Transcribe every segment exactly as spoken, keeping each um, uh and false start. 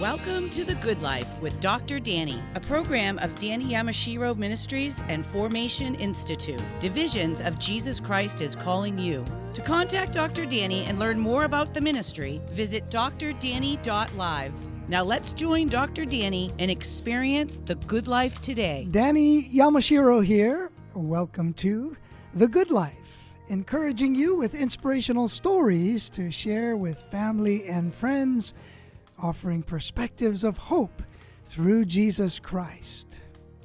Welcome to The Good Life with Doctor Danny, a program of Danny Yamashiro Ministries and Formation Institute, divisions of Jesus Christ is Calling You. To contact Doctor Danny and learn more about the ministry, visit d r danny dot live. Now let's join Doctor Danny and experience the good life today. Danny Yamashiro here. Welcome to The Good Life, encouraging you with inspirational stories to share with family and friends, offering perspectives of hope through Jesus Christ.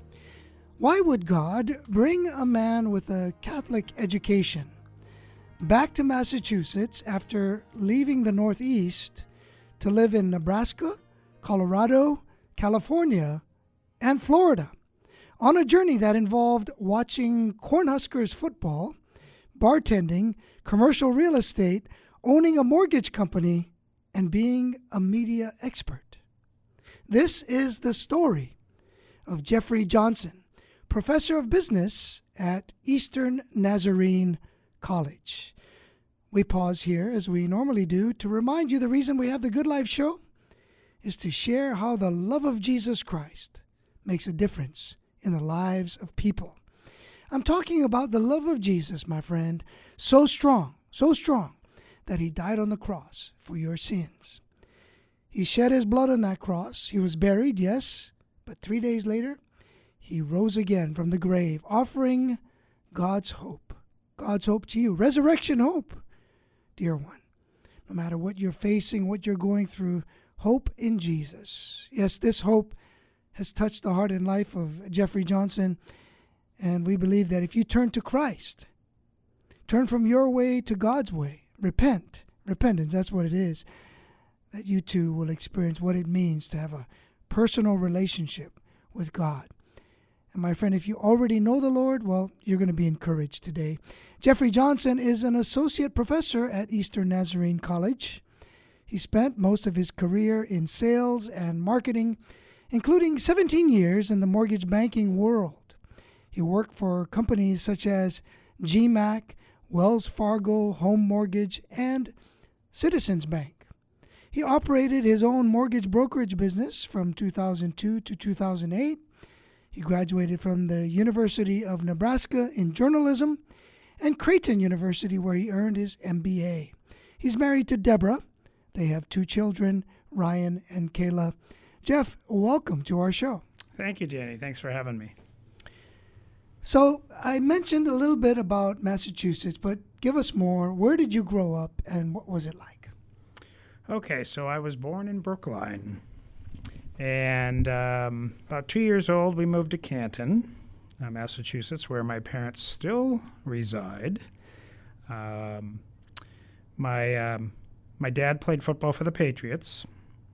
Why would God bring a man with a Catholic education back to Massachusetts after leaving the Northeast to live in Nebraska, Colorado, California, and Florida, on a journey that involved watching Cornhuskers football, bartending, commercial real estate, owning a mortgage company, and being a media expert? This is the story of Jeffrey Johnson, professor of business at Eastern Nazarene College. We pause here, as we normally do, to remind you the reason we have the Good Life Show is to share how the love of Jesus Christ makes a difference in the lives of people. I'm talking about the love of Jesus, my friend, so strong, so strong, that he died on the cross for your sins. He shed his blood on that cross. He was buried, yes, but three days later, he rose again from the grave, offering God's hope. God's hope to you. Resurrection hope, dear one. No matter what you're facing, what you're going through, hope in Jesus. Yes, this hope has touched the heart and life of Jeffrey Johnson, and we believe that if you turn to Christ, turn from your way to God's way, repent, repentance, that's what it is, that you too will experience what it means to have a personal relationship with God. And my friend, if you already know the Lord, well, you're going to be encouraged today. Jeffrey Johnson is an associate professor at Eastern Nazarene College. He spent most of his career in sales and marketing, including seventeen years in the mortgage banking world. He worked for companies such as G MAC, Wells Fargo Home Mortgage, and Citizens Bank. He operated his own mortgage brokerage business from two thousand two to two thousand eight. He graduated from the University of Nebraska in journalism and Creighton University, where he earned his M B A. He's married to Deborah. They have two children, Ryan and Kayla. Jeff, welcome to our show. Thank you, Danny. Thanks for having me. So I mentioned a little bit about Massachusetts, but give us more. Where did you grow up and what was it like? Okay, so I was born in Brookline. And um, about two years old, we moved to Canton, uh, Massachusetts, where my parents still reside. Um, my, um, my dad played football for the Patriots,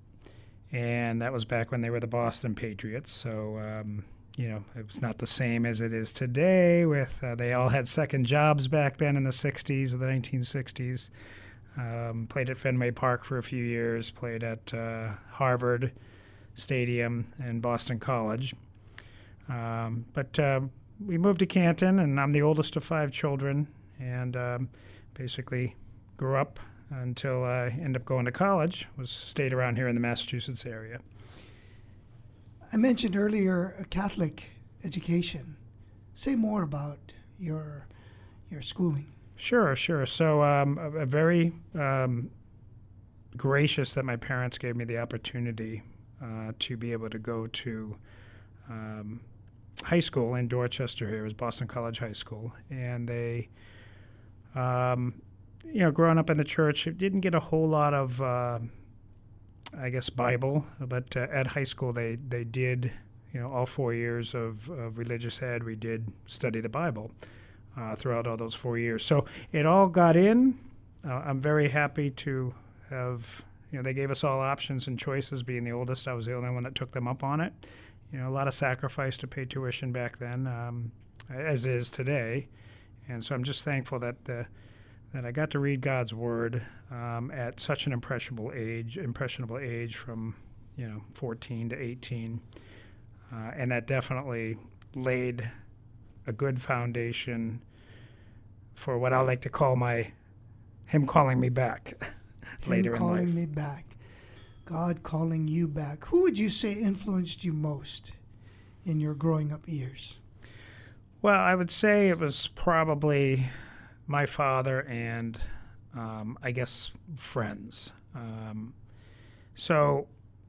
and that was back when they were the Boston Patriots. So... Um, You know, it was not the same as it is today with, uh, they all had second jobs back then in the sixties, or the nineteen sixties. Um, played at Fenway Park for a few years, played at uh, Harvard Stadium and Boston College. Um, but uh, we moved to Canton, and I'm the oldest of five children, and um, basically grew up until I ended up going to college, was stayed around here in the Massachusetts area. I mentioned earlier a Catholic education. Say more about your your schooling. Sure, sure. So um, a, a very um, gracious that my parents gave me the opportunity uh, to be able to go to um, high school in Dorchester here. It was Boston College High School. And they, um, you know, growing up in the church, didn't get a whole lot of... Uh, I guess, Bible, but uh, at high school they, they did, you know, all four years of, of religious ed, we did study the Bible uh, throughout all those four years. So it all got in. Uh, I'm very happy to have, you know, they gave us all options and choices. Being the oldest, I was the only one that took them up on it. You know, a lot of sacrifice to pay tuition back then, um, as is today. And so I'm just thankful that the that I got to read God's Word um, at such an impressionable age, impressionable age from, you know, fourteen to eighteen. Uh, and that definitely laid a good foundation for what I like to call my, him calling me back later in life. Him calling me back. God calling you back. Who would you say influenced you most in your growing up years? Well, I would say it was probably my father and um, I guess friends. Um, so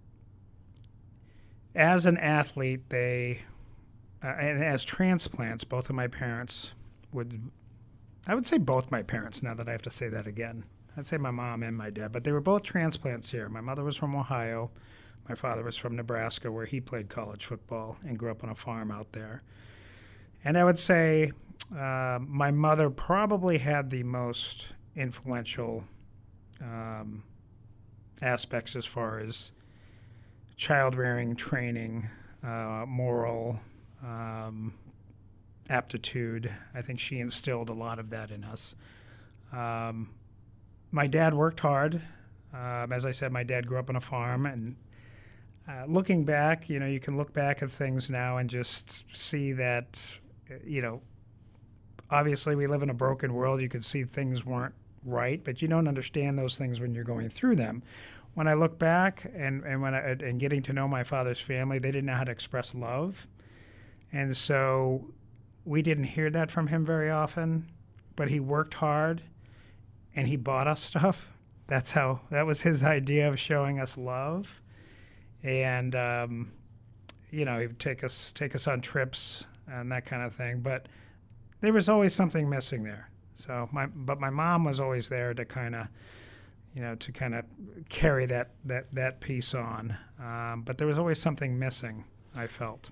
as an athlete, they, uh, and as transplants, both of my parents would, I would say both my parents, now that I have to say that again. I'd say my mom and my dad, but they were both transplants here. My mother was from Ohio. My father was from Nebraska, where he played college football and grew up on a farm out there. And I would say uh, my mother probably had the most influential um, aspects as far as child rearing, training, uh, moral um, aptitude. I think she instilled a lot of that in us. Um, My dad worked hard. Um, as I said, my dad grew up on a farm. And uh, looking back, you know, you can look back at things now and just see that, you know, obviously we live in a broken world. You could see things weren't right, but you don't understand those things when you're going through them. When I look back and, and, when I, and getting to know my father's family, they didn't know how to express love. And so we didn't hear that from him very often, but he worked hard. And he bought us stuff. That's how, that was his idea of showing us love. And, um, you know, he'd take us, take us on trips and that kind of thing. But there was always something missing there. So my, but my mom was always there to kind of, you know, to kind of carry that, that, that piece on. Um, but there was always something missing, I felt.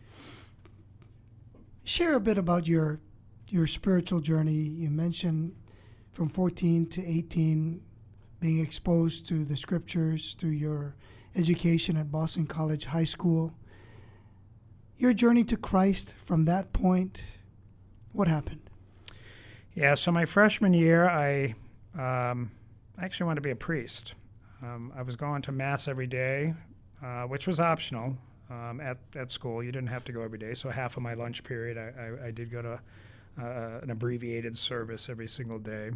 Share a bit about your, your spiritual journey. You mentioned from fourteen to eighteen, being exposed to the scriptures through your education at Boston College High School. Your journey to Christ from that point, what happened? Yeah, so my freshman year, I um, actually wanted to be a priest. Um, I was going to Mass every day, uh, which was optional um, at, at school. You didn't have to go every day, so half of my lunch period, I, I, I did go to Uh, an abbreviated service every single day.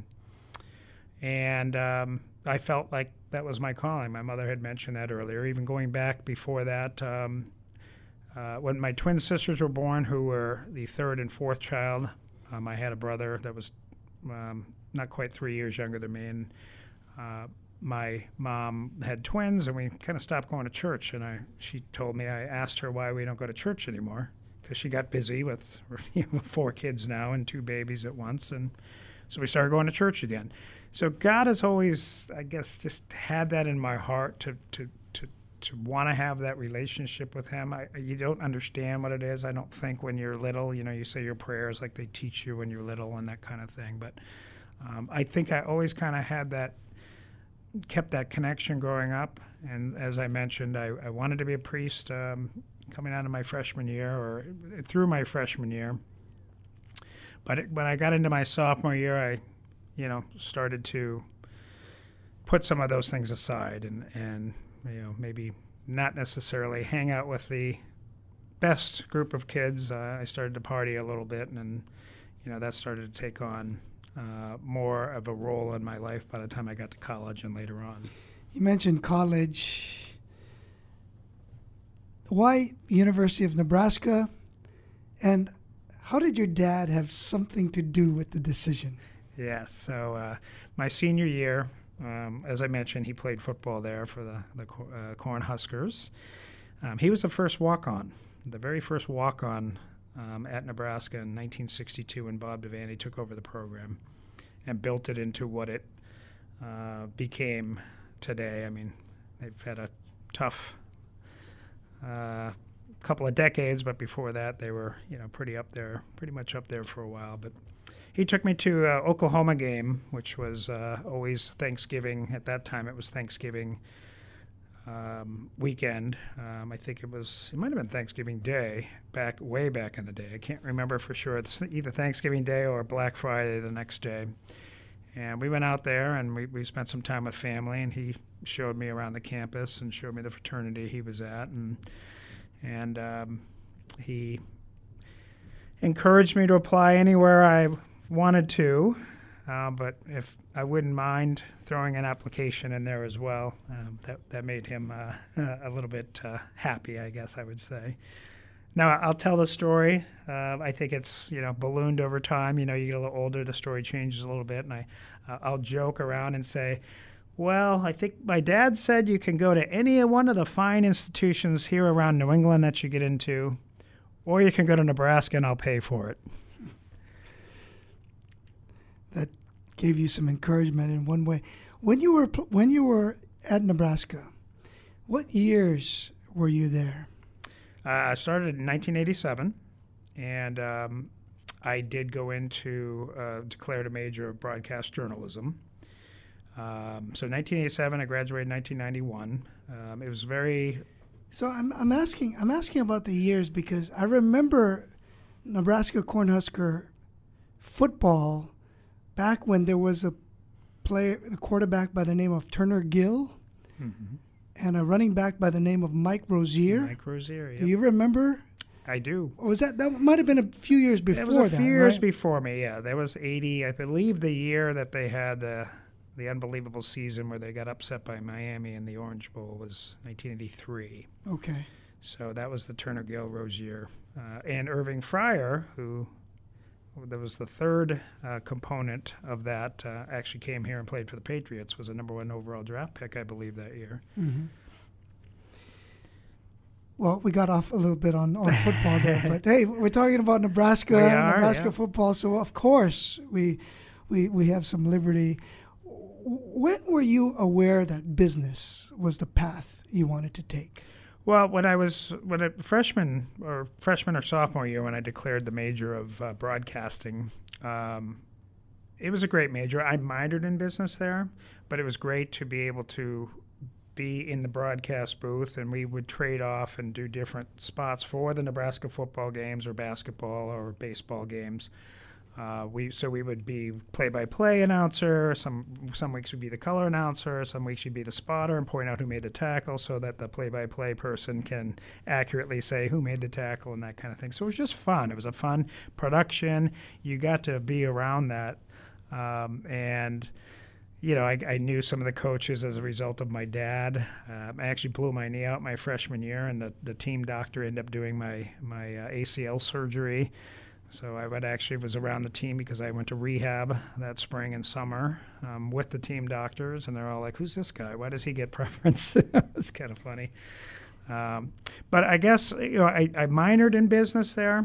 And um, I felt like that was my calling. My mother had mentioned that earlier. Even going back before that, um, uh, when my twin sisters were born, who were the third and fourth child, um, I had a brother that was um, not quite three years younger than me. And uh, my mom had twins, and we kind of stopped going to church. And I, she told me, I asked her why we don't go to church anymore. Because she got busy with you know, four kids now and two babies at once. And so we started going to church again. So God has always, I guess, just had that in my heart to to to, to want to have that relationship with him. I, you don't understand what it is, I don't think, when you're little. You know, you say your prayers like they teach you when you're little and that kind of thing. But um, I think I always kind of had that, kept that connection growing up. And as I mentioned, I, I wanted to be a priest. Um, coming out of my freshman year or through my freshman year. But it, when I got into my sophomore year, I, you know, started to put some of those things aside and, and you know, maybe not necessarily hang out with the best group of kids. Uh, I started to party a little bit, and, and, you know, that started to take on uh, more of a role in my life by the time I got to college and later on. You mentioned college. Why University of Nebraska, and how did your dad have something to do with the decision? Yes, so uh, my senior year, um, as I mentioned, he played football there for the, the uh, Cornhuskers. Um, he was the first walk-on, the very first walk-on um, at Nebraska in nineteen sixty-two when Bob Devaney took over the program and built it into what it uh, became today. I mean, they've had a tough Uh, couple of decades, but before that they were, you know, pretty up there, pretty much up there for a while. But he took me to uh, Oklahoma game, which was uh, always Thanksgiving. At that time, it was Thanksgiving um, weekend. Um, I think it was, it might have been Thanksgiving Day, back way back in the day. I can't remember for sure. It's either Thanksgiving Day or Black Friday the next day. And we went out there and we, we spent some time with family, and he showed me around the campus and showed me the fraternity he was at, and and um, he encouraged me to apply anywhere I wanted to. uh, but if I wouldn't mind throwing an application in there as well, um, that that made him uh, a little bit uh, happy, I guess I would say. Now, I'll tell the story. Uh, I think it's, you know, ballooned over time. You know, you get a little older, the story changes a little bit, and I, uh, I'll joke around and say, well, I think my dad said you can go to any one of the fine institutions here around New England that you get into, or you can go to Nebraska and I'll pay for it. That gave you some encouragement in one way. When you were when you were at Nebraska, what years were you there? Uh, I started in nineteen eighty-seven, and um, I did go into uh, declared a major of broadcast journalism. Um, so nineteen eighty-seven, I graduated in nineteen ninety-one. Um, it was very. So I'm I'm asking I'm asking about the years because I remember Nebraska Cornhusker football back when there was a player, a quarterback by the name of Turner Gill. Mm-hmm. And a running back by the name of Mike Rozier. Mike Rozier, yep. Do you remember? I do. Or was that that might have been a few years before that? It was a few that, years right? before me. Yeah, there was eighty. I believe the year that they had uh, the unbelievable season where they got upset by Miami in the Orange Bowl was nineteen eighty-three. Okay. So that was the Turner Gill Rozier uh, and Irving Fryer, who. That was the third uh, component of that. Uh, actually came here and played for the Patriots. Was a number one overall draft pick, I believe, that year. Mm-hmm. Well, we got off a little bit on, on football there, but hey, we're talking about Nebraska, we are, Nebraska yeah. football. So of course we we we have some liberty. When were you aware that business was the path you wanted to take? Well, when I was when a freshman or freshman or sophomore year, when I declared the major of uh, broadcasting, um, it was a great major. I minored in business there, but it was great to be able to be in the broadcast booth, and we would trade off and do different spots for the Nebraska football games or basketball or baseball games. Uh, we so we would be play-by-play announcer. Some some weeks would be the color announcer. Some weeks you'd be the spotter and point out who made the tackle, so that the play-by-play person can accurately say who made the tackle and that kind of thing. So it was just fun. It was a fun production. You got to be around that, um, and you know I, I knew some of the coaches as a result of my dad. Um, I actually blew my knee out my freshman year, and the, the team doctor ended up doing my my uh, A C L surgery. So I would actually was around the team because I went to rehab that spring and summer um, with the team doctors, and they're all like, "Who's this guy? Why does he get preference?" It's kind of funny. Um, but I guess you know I, I minored in business there.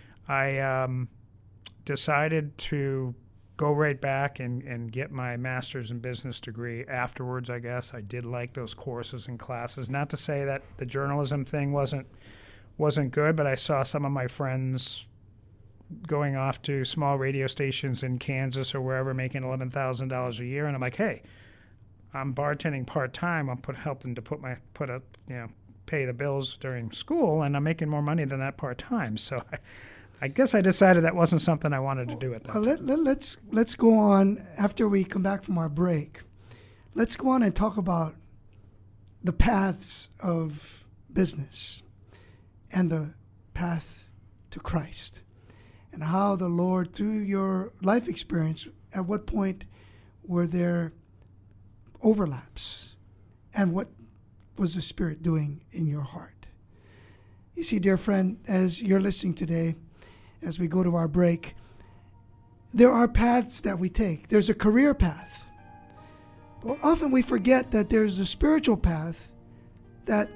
I um, decided to go right back and, and get my master's in business degree afterwards. I guess I did like those courses and classes. Not to say that the journalism thing wasn't wasn't good, but I saw some of my friends going off to small radio stations in Kansas or wherever, making eleven thousand dollars a year, and I'm like, hey, I'm bartending part time. I'm put helping to put my put up, you know, pay the bills during school, and I'm making more money than that part time. So, I, I guess I decided that wasn't something I wanted to do at that well, time. Let, let, let's let's go on after we come back from our break. Let's go on and talk about the paths of business and the path to Christ. And how the Lord, through your life experience, at what point were there overlaps? And what was the Spirit doing in your heart? You see, dear friend, as you're listening today, as we go to our break, there are paths that we take. There's a career path. But often we forget that there's a spiritual path that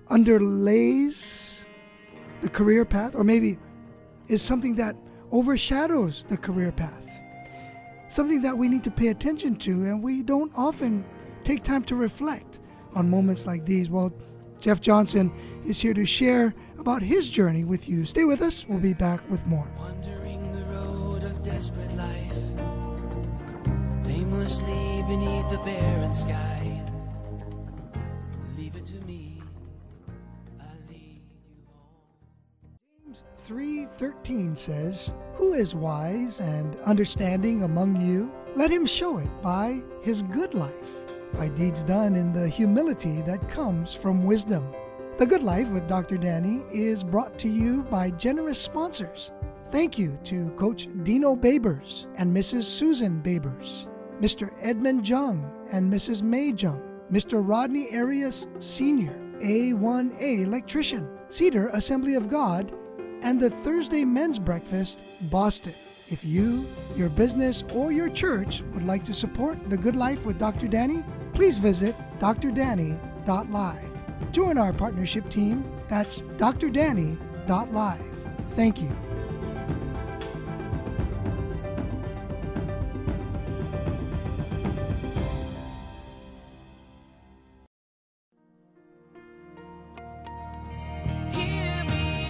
underlays the career path, or maybe is something that overshadows the career path, something that we need to pay attention to, and we don't often take time to reflect on moments like these. Well, Jeff Johnson is here to share about his journey with you. Stay with us. We'll be back with more. Wandering the road of desperate life, aimlessly beneath the barren sky. Leave it to me, I'll lead you home. three thirteen says, "Who is wise and understanding among you? Let him show it by his good life, by deeds done in the humility that comes from wisdom." The Good Life with Doctor Danny is brought to you by generous sponsors. Thank you to Coach Dino Babers and Missus Susan Babers, Mister Edmund Jung and Missus May Jung, Mister Rodney Arias Senior, A one A electrician, Cedar Assembly of God, and the Thursday Men's Breakfast, Boston. If you, your business, or your church would like to support The Good Life with Doctor Danny, please visit d r danny dot live. Join our partnership team. That's d r danny dot live. Thank you. Hear me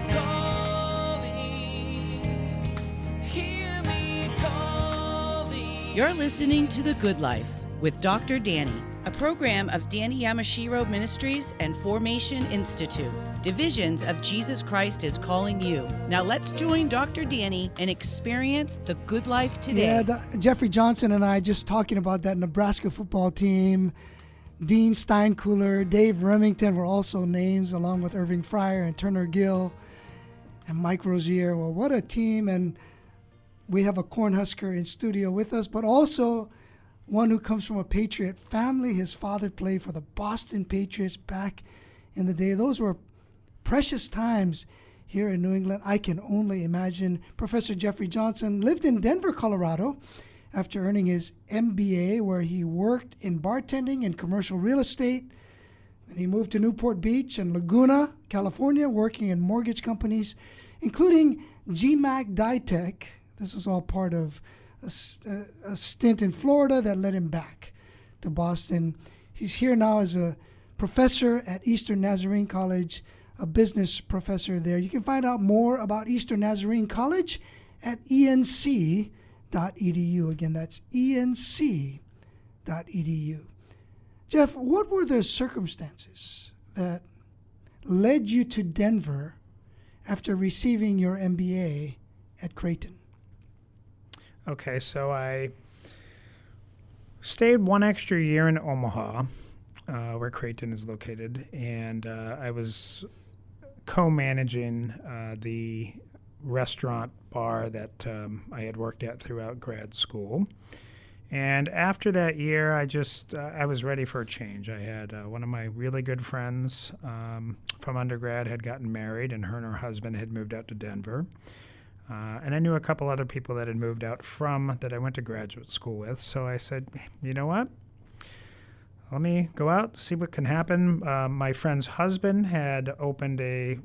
calling, hear me calling. You're listening to The Good Life with Doctor Danny, a program of Danny Yamashiro Ministries and Formation Institute. Divisions of Jesus Christ is calling you. Now let's join Doctor Danny and experience the good life today. Yeah, the, Jeffrey Johnson and I just talking about that Nebraska football team. Dean Steinkühler, Dave Remington were also names, along with Irving Fryer and Turner Gill and Mike Rozier. Well, what a team. And we have a Cornhusker in studio with us, but also one who comes from a Patriot family. His father played for the Boston Patriots back in the day. Those were precious times here in New England. I can only imagine. Professor Jeffrey Johnson lived in Denver, Colorado, after earning his M B A, where he worked in bartending and commercial real estate. And he moved to Newport Beach and Laguna, California, working in mortgage companies, including G MAC Ditech. This was all part of a, a stint in Florida that led him back to Boston. He's here now as a professor at Eastern Nazarene College, a business professor there. You can find out more about Eastern Nazarene College at E N C dot E D U. Again, that's E N C dot E D U. Jeff, what were the circumstances that led you to Denver after receiving your M B A at Creighton? Okay, so I stayed one extra year in Omaha, uh, where Creighton is located, and uh, I was co-managing uh, the restaurant bar that um, I had worked at throughout grad school. And after that year, I just, uh, I was ready for a change. I had uh, one of my really good friends um, from undergrad had gotten married, and her and her husband had moved out to Denver. Uh, and I knew a couple other people that had moved out from, that I went to graduate school with. So I said, you know what? Let me go out, see what can happen. Uh, my friend's husband had opened a,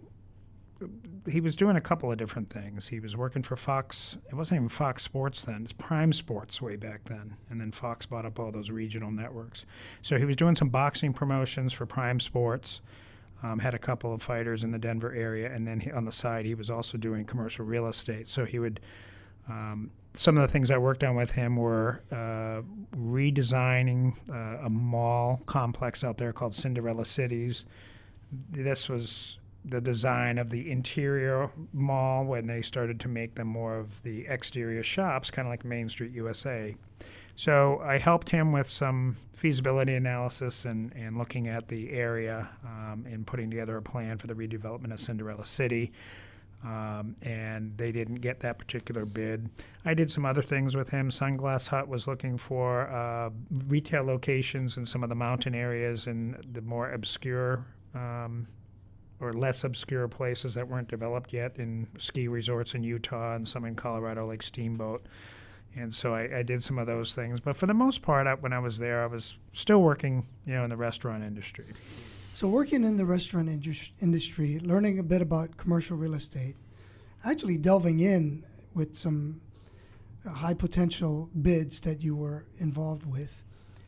he was doing a couple of different things. He was working for Fox. It wasn't even Fox Sports then. It's Prime Sports way back then. And then Fox bought up all those regional networks. So he was doing some boxing promotions for Prime Sports. Um, had a couple of fighters in the Denver area, and then he, on the side, he was also doing commercial real estate. So he would, um, some of the things I worked on with him were uh, redesigning uh, a mall complex out there called Cinderella Cities. This was the design of the interior mall when they started to make them more of the exterior shops, kind of like Main Street U S A. So I helped him with some feasibility analysis and, and looking at the area um, and putting together a plan for the redevelopment of Cinderella City. Um, and they didn't get that particular bid. I did some other things with him. Sunglass Hut was looking for uh, retail locations in some of the mountain areas and the more obscure um, or less obscure places that weren't developed yet in ski resorts in Utah and some in Colorado like Steamboat. And so I, I did some of those things. But for the most part, I, when I was there, I was still working, you know, in the restaurant industry. So working in the restaurant indus- industry, learning a bit about commercial real estate, actually delving in with some uh, high potential bids that you were involved with.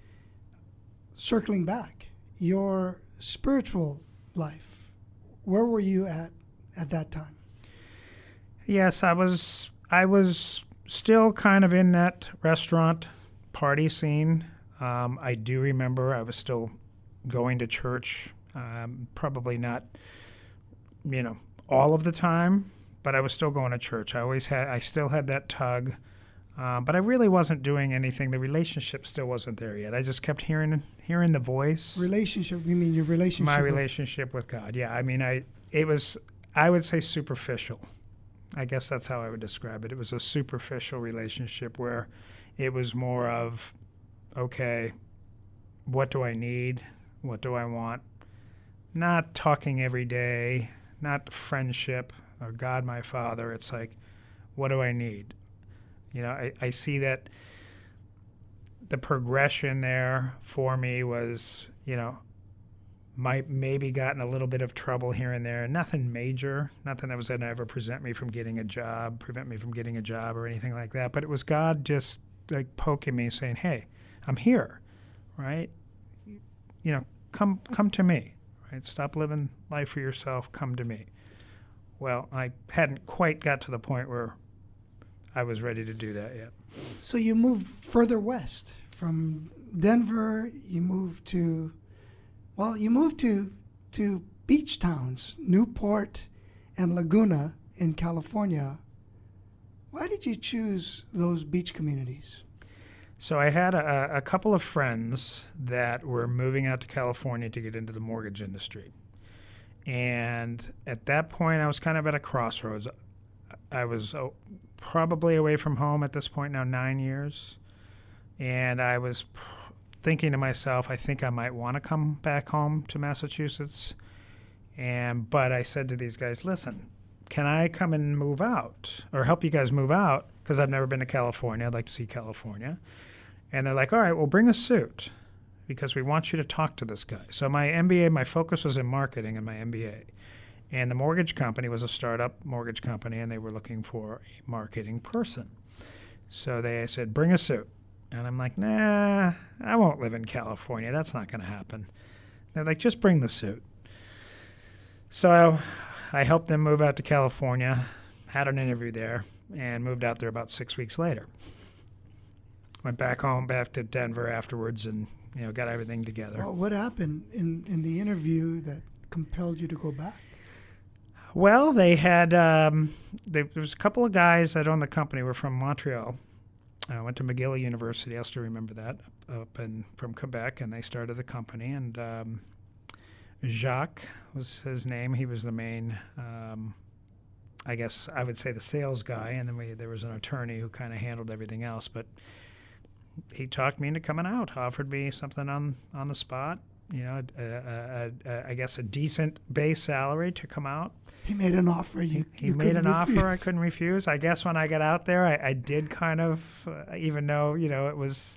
Circling back, your spiritual life, where were you at at that time? Yes, I was. I was still kind of in that restaurant party scene. Um, I do remember I was still going to church, um, probably not, you know, all of the time, but I was still going to church. I always had, I still had that tug, um, but I really wasn't doing anything. The relationship still wasn't there yet. I just kept hearing, hearing the voice. Relationship? You mean your relationship? My with relationship with God. Yeah, I mean, I it was, I would say superficial. I guess that's how I would describe it. It was a superficial relationship where it was more of, okay, what do I need? What do I want? Not talking every day, not friendship or God my Father. It's like, what do I need? You know, I, I see that the progression there for me was, you know, might maybe gotten a little bit of trouble here and there. Nothing major, nothing that was going to ever present me from getting a job, prevent me from getting a job or anything like that. But it was God just like poking me, saying, "Hey, I'm here, right? You know, come come to me, right? Stop living life for yourself. Come to me." Well, I hadn't quite got to the point where I was ready to do that yet. So you moved further west from Denver. You moved to, well, you moved to to beach towns, Newport and Laguna in California. Why did you choose those beach communities? So I had a, a couple of friends that were moving out to California to get into the mortgage industry. And at that point, I was kind of at a crossroads. I was oh, probably away from home at this point now nine years. And I was pr- thinking to myself, I think I might want to come back home to Massachusetts. And but I said to these guys, listen, can I come and move out or help you guys move out? Because I've never been to California. I'd like to see California. And they're like, all right, well, bring a suit because we want you to talk to this guy. So my M B A, my focus was in marketing in my M B A. And the mortgage company was a startup mortgage company, and they were looking for a marketing person. So they said, bring a suit. And I'm like, nah, I won't live in California. That's not going to happen. They're like, just bring the suit. So I helped them move out to California, had an interview there, and moved out there about six weeks later. Went back home, back to Denver afterwards, and you know, got everything together. Well, what happened in, in the interview that compelled you to go back? Well, they had um, they, there was a couple of guys that owned the company were from Montreal. I went to McGill University. I still remember that up in from Quebec, and they started the company. And um, Jacques was his name. He was the main, um, I guess I would say, the sales guy. And then we there was an attorney who kind of handled everything else. But he talked me into coming out, offered me something on, on the spot, you know, a, a, a, a, I guess a decent base salary to come out. He made an offer. You, He you made an couldn't refuse. offer I couldn't refuse. I guess when I got out there, I, I did kind of, uh, even though, you know, it was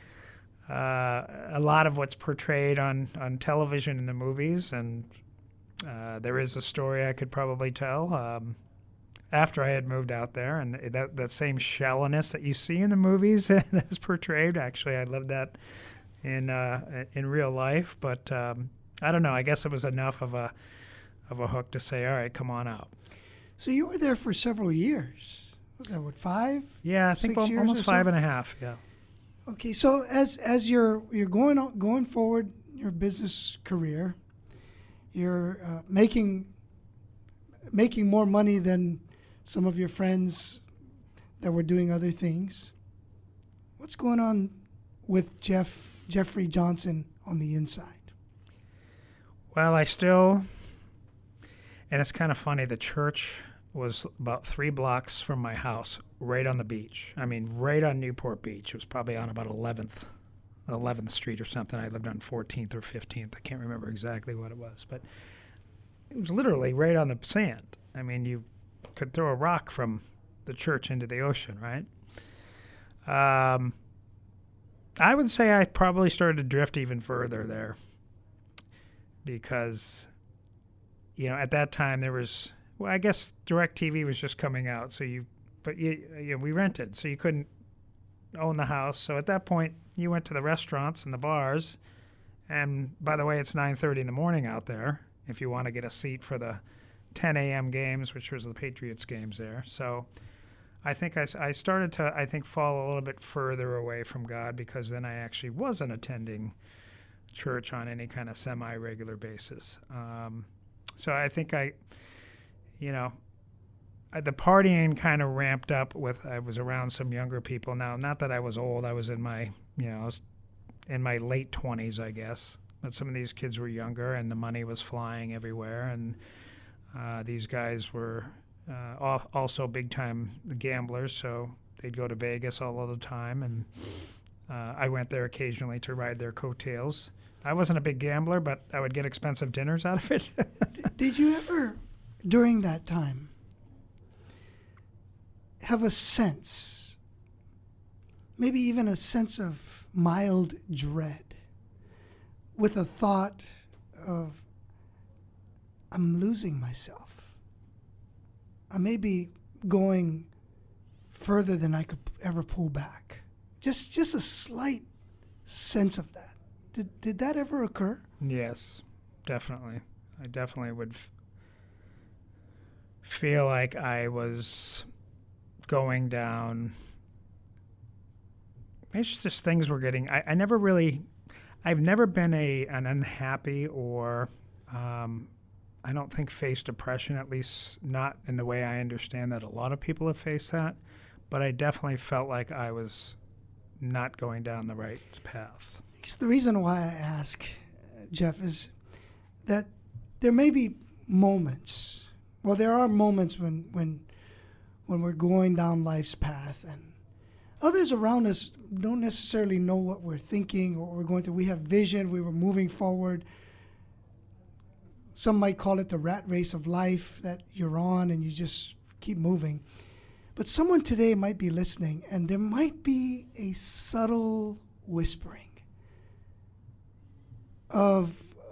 uh, a lot of what's portrayed on, on television in the movies, and uh, there is a story I could probably tell. Um, after I had moved out there, and that that same shallowness that you see in the movies that's portrayed, actually I lived that in uh, in real life. But um, I don't know. I guess it was enough of a of a hook to say, all right, come on out. So you were there for several years. Was that what, five? Yeah, I think Six al- years almost or five so? and a half. Yeah. Okay, so as as you're you're going on, going forward your business career, you're uh, making making more money than some of your friends that were doing other things. What's going on with Jeff Jeffrey Johnson on the inside? Well, I still, and it's kind of funny, the church was about three blocks from my house, right on the beach. I mean, right on Newport Beach. It was probably on about eleventh, eleventh Street or something. I lived on fourteenth or fifteenth. I can't remember exactly what it was, but it was literally right on the sand. I mean, you could throw a rock from the church into the ocean, right? Um, I would say I probably started to drift even further there because, you know, at that time there was, well, I guess DirecTV was just coming out, so you, but you, you know, we rented, so you couldn't own the house. So at that point, you went to the restaurants and the bars, and by the way, it's nine thirty in the morning out there if you want to get a seat for the ten a.m. games, which was the Patriots games there. So I think I, s- I started to, I think, fall a little bit further away from God because then I actually wasn't attending church on any kind of semi-regular basis. Um, so I think I, you know, I, the partying kind of ramped up with, I was around some younger people. Now, not that I was old. I was in my, you know, I was in my late twenties, I guess. But some of these kids were younger and the money was flying everywhere. And Uh, these guys were, uh, al- also big-time gamblers, so they'd go to Vegas all of the time, and uh, I went there occasionally to ride their coattails. I wasn't a big gambler, but I would get expensive dinners out of it. Did you ever, during that time, have a sense, maybe even a sense of mild dread, with a thought of, I'm losing myself. I may be going further than I could ever pull back. Just just a slight sense of that. Did did that ever occur? Yes, definitely. I definitely would f- feel like I was going down. It's just things were getting. I, I never really. I've never been a an unhappy or. Um, I don't think faced depression, at least not in the way I understand that a lot of people have faced that. But I definitely felt like I was not going down the right path. It's the reason why I ask, uh, Jeff, is that there may be moments. Well, there are moments when when when we're going down life's path, and others around us don't necessarily know what we're thinking or what we're going through. We have vision. We were moving forward. Some might call it the rat race of life that you're on, and you just keep moving. But someone today might be listening, and there might be a subtle whispering of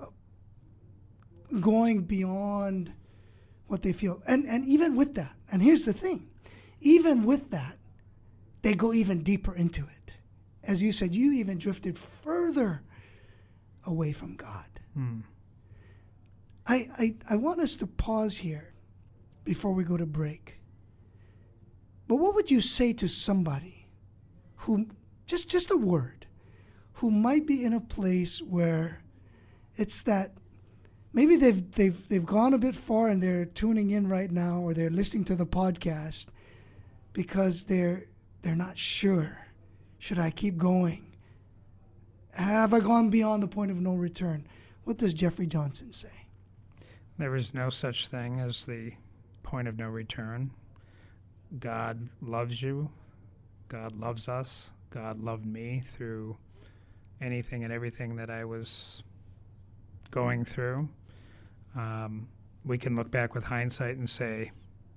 going beyond what they feel. And and even with that, and here's the thing, even with that, they go even deeper into it. As you said, you even drifted further away from God. Hmm. I, I, I want us to pause here before we go to break. But what would you say to somebody who, just, just a word, who might be in a place where it's that maybe they've, they've, they've gone a bit far and they're tuning in right now, or they're listening to the podcast because they're, they're not sure. Should I keep going? Have I gone beyond the point of no return? What does Jeffrey Johnson say? There is no such thing as the point of no return. God loves you. God loves us. God loved me through anything and everything that I was going through. Um, we can look back with hindsight and say,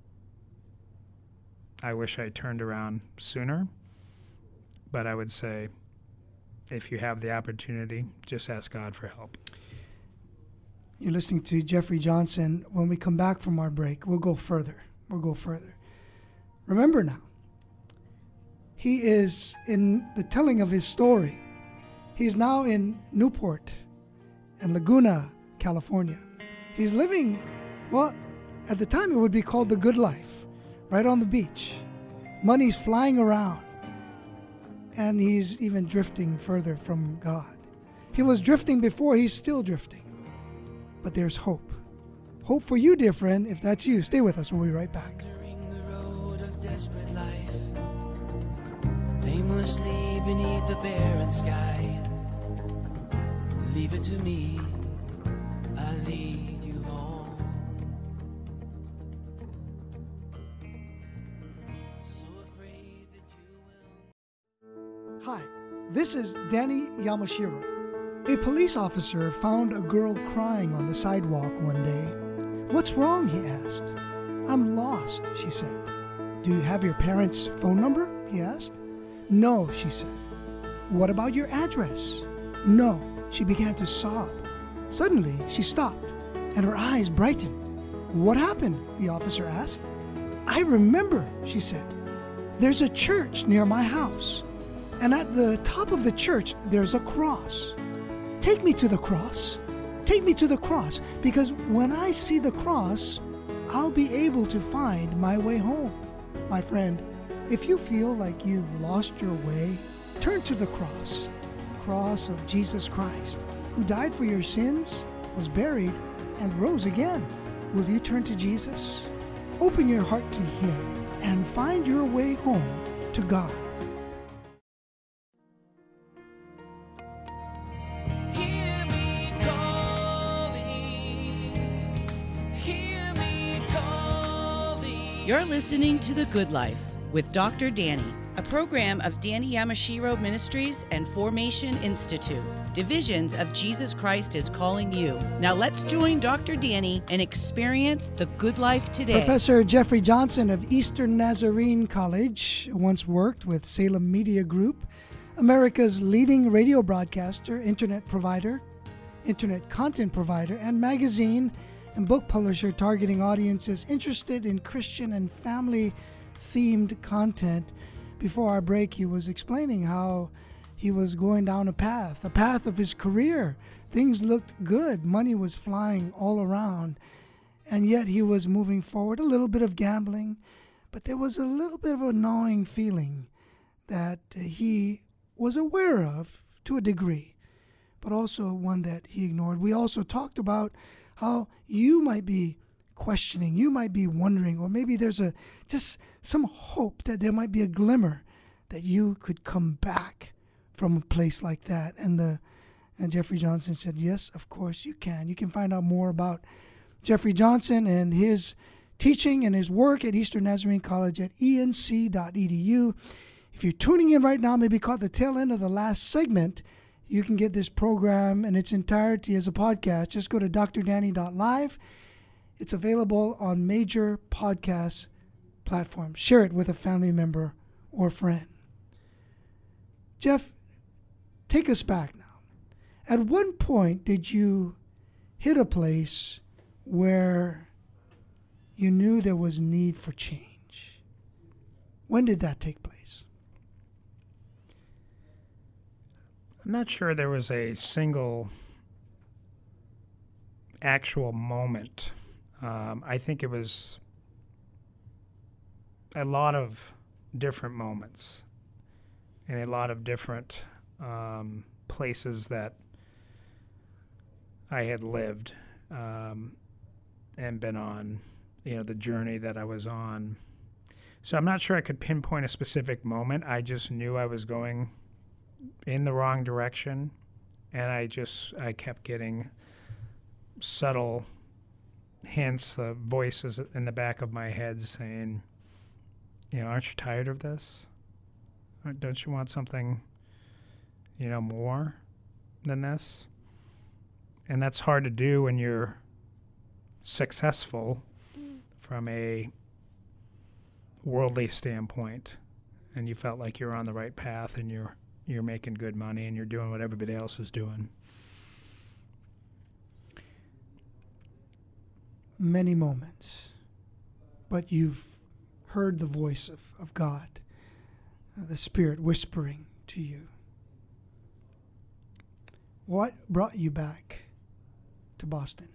I wish I turned around sooner. But I would say, if you have the opportunity, just ask God for help. You're listening to Jeffrey Johnson. When we come back from our break, we'll go further. We'll go further. Remember now, he is in the telling of his story. He's now in Newport and Laguna, California. He's living, well, at the time it would be called the good life, right on the beach. Money's flying around, and he's even drifting further from God. He was drifting before, he's still drifting. But there's hope. Hope for you, dear friend, if that's you. Stay with us. We'll be right back. Wandering the road of desperate life, aimlessly beneath the barren sky. Leave it to me, I lead you home. So afraid that you will. Hi, this is Danny Yamashiro. A police officer found a girl crying on the sidewalk one day. What's wrong? He asked. I'm lost, she said. Do you have your parents' phone number? He asked. No, she said. What about your address? No, she began to sob. Suddenly, she stopped, and her eyes brightened. What happened? The officer asked. I remember, she said. There's a church near my house, and at the top of the church, there's a cross. Take me to the cross. Take me to the cross, because when I see the cross, I'll be able to find my way home. My friend, if you feel like you've lost your way, turn to the cross, the cross of Jesus Christ, who died for your sins, was buried, and rose again. Will you turn to Jesus? Open your heart to Him and find your way home to God. Hear me calling, hear me calling. You're listening to The Good Life with Doctor Danny, a program of Danny Yamashiro Ministries and Formation Institute. Divisions of Jesus Christ is calling you. Now let's join Doctor Danny and experience the good life today. Professor Jeffrey Johnson of Eastern Nazarene College once worked with Salem Media Group, America's leading radio broadcaster, internet provider, internet content provider, and magazine and book publisher targeting audiences interested in Christian and family-themed content. Before our break, he was explaining how he was going down a path, a path of his career. Things looked good. Money was flying all around. And yet he was moving forward. A little bit of gambling. But there was a little bit of a gnawing feeling that he was aware of to a degree, but also one that he ignored. We also talked about how you might be questioning, you might be wondering, or maybe there's a just some hope that there might be a glimmer that you could come back from a place like that. And the and Jeffrey Johnson said, yes, of course you can. You can find out more about Jeffrey Johnson and his teaching and his work at Eastern Nazarene College at E N C dot E D U. If you're tuning in right now, maybe caught the tail end of the last segment, you can get this program in its entirety as a podcast. Just go to d r danny dot live. It's available on major podcast platforms. Share it with a family member or friend. Jeff, take us back now. At one point, did you hit a place where you knew there was need for change? When did that take place? I'm not sure there was a single actual moment. Um, I think it was a lot of different moments and a lot of different um, places that I had lived um, and been on, you know, the journey that I was on. So I'm not sure I could pinpoint a specific moment. I just knew I was going in the wrong direction, and I just I kept getting subtle hints, uh, voices in the back of my head saying, you know, aren't you tired of this? Don't you want something, you know, more than this? And that's hard to do when you're successful from a worldly standpoint, and you felt like you're on the right path and you're you're making good money and you're doing what everybody else is doing. Many moments, but you've heard the voice of, of God, uh, the Spirit whispering to you. What brought you back to Boston?